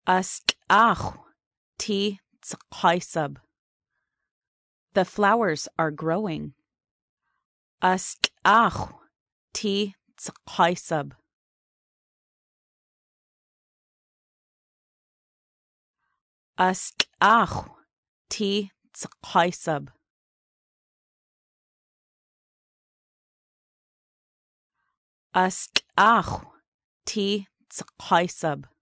Ask'ach ti tzchaisab. The flowers are growing. Ask'ach ti tzchaisab. Ask'ach ti tzchaisab. Ask'ach ti tzchaisab.